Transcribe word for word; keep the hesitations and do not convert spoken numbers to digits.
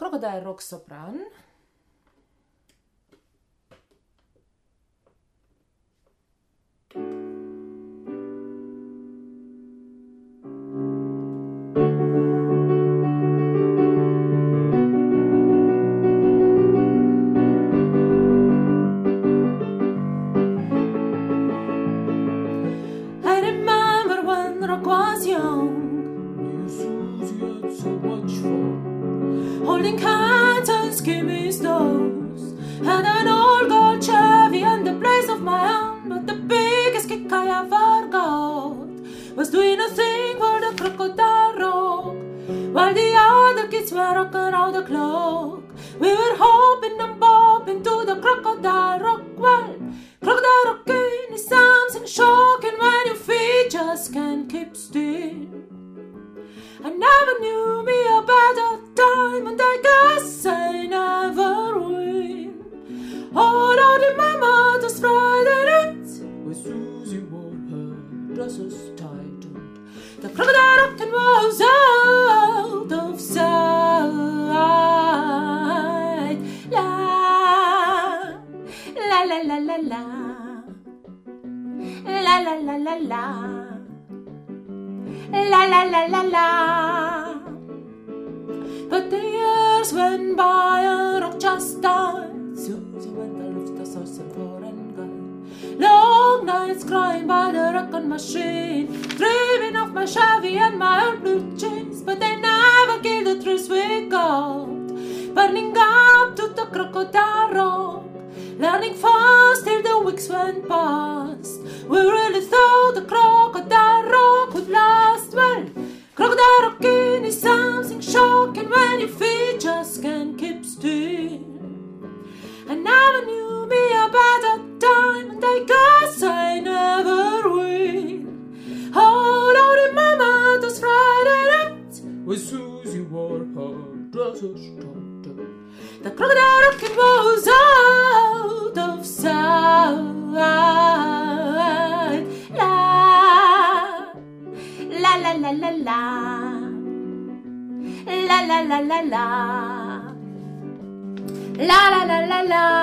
Crocodile rock sopran. I remember when rock was young, so much fun. holding hands and skimming stones. Had an old gold Chevy and a place of my own, but the biggest kick I ever got was doing a thing for the Crocodile Rock, while the other kids were rocking around the clock. We were hopping and bopping to the Crocodile Rock. Well, Crocodile rocking is something shocking when your feet just can't keep still. I never knew me a better time, and I guess I never will. All I remember those Friday nights When Susie wore her dresses tight and the Crocodile rocking was out of sight. La la la la la la la la la la la. La la la la la. But the years went by and rock just died. Susie went and left us house and foreign guy. Long nights crying by the rockin' machine, dreaming of my Chevy and my old blue jeans. But they never killed the trees we got, burning up to the Crocodile Rock, learning fast till the weeks went past. We really thought the Crocodile Rock would last. Well, Crocodile rocking is something shocking when your feet just can't keep still. I never knew me a better time, and I guess I never will. All I remember those Friday nights when Susie wore her dresses tight and the Crocodile rocking was out of sight. La la la la la la la la la la la la la la la la.